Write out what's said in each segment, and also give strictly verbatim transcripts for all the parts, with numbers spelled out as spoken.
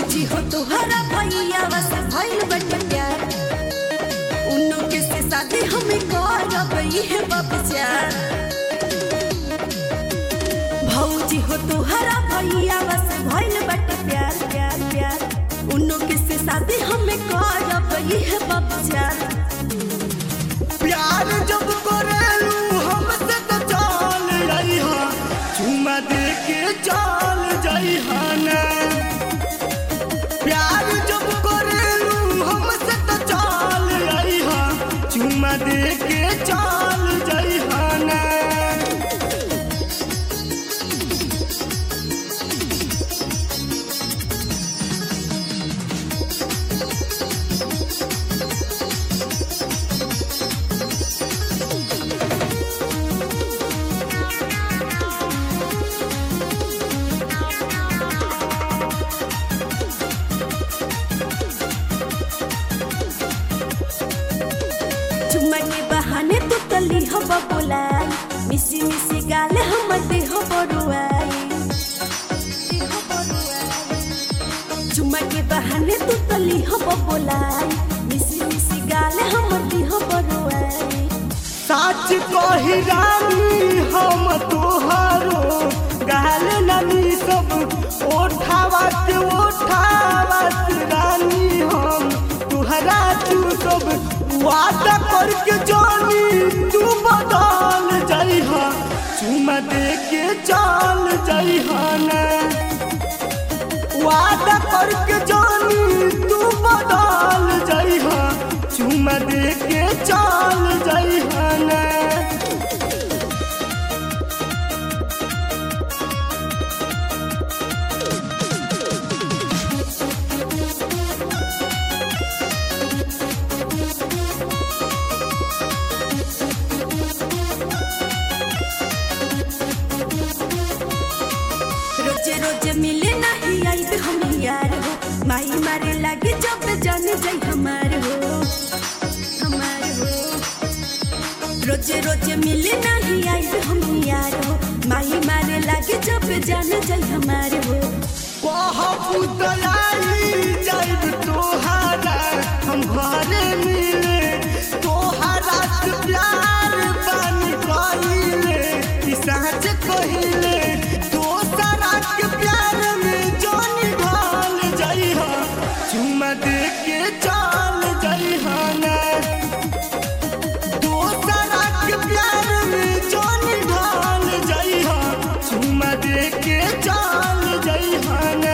भौजी हो तोहरा भैया बस भइल बटे प्यार उन्नो के से शादी हमें करब ये बबजा भौजी हो तोहरा भैया बस भइल बटे प्यार प्यार प्यार उन्नो के से शादी हमें करब ये बबजा प्यार जब करेलू हमसे तो चल रही चुमा दे के चल जाई ना प्यार जब करेलू हमसे तो चल रही चुमा दे के चल जाई ना चुम्मा के बहाने तू तली हो बोलाई मिसी मिसी गाले हम दे हो बरुआई चुम्मा के बहाने तू तली हो बोलाई मिसी मिसी गाले हम दे हो बरुआई सच कही रानी हम तोहारो गाल नमी सब ओठावत ओठावत रानी हम तुहरा तू सब वादा करके जानी तू बदल जाई चुमा दे के चल जाई ना वादा करके जानी तू बदल जाई चुमा दे के चल जाई ना रोजे रोजे मिले नहीं आई हम यार हो माई मारे लागे जब जाने जाई हमार हो हमार हो रोजे रोजे मिले नहीं आई हम यार हो माई मारे लागे जब जाने जाई हमार हो जाइब तोहारा हम घरे मिले तोहारा से प्यार बन गइले ई सच कहिले दोसरा के प्यार में जानी ढाल जाई चुमा दे के चल जाई ना दोसरा के प्यार में जानी ढाल जाई चुमा दे के चल जाई ना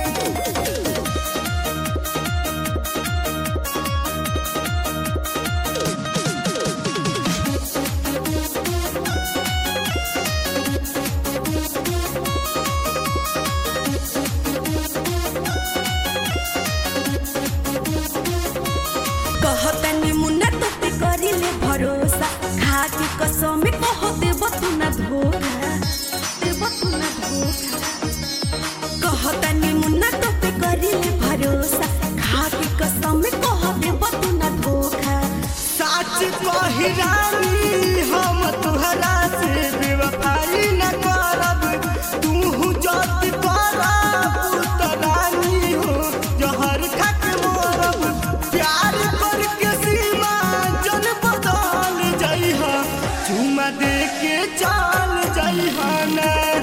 कहतनी मुन्ना तोते करिले भरोसा खा के कसम कह देब तू ना धोखा देब तू ना धोखा कहतनी मुन्ना तोते करिले भरोसा खा के कसम कह देब तू ना धोखा सच कही रानी हम तुहरा से बेवफाई न करब तू जत करब त रानी हो जहर खा के मरब प्यार करके सीमा जन बदल जाई चुमा दे के चल जाई ना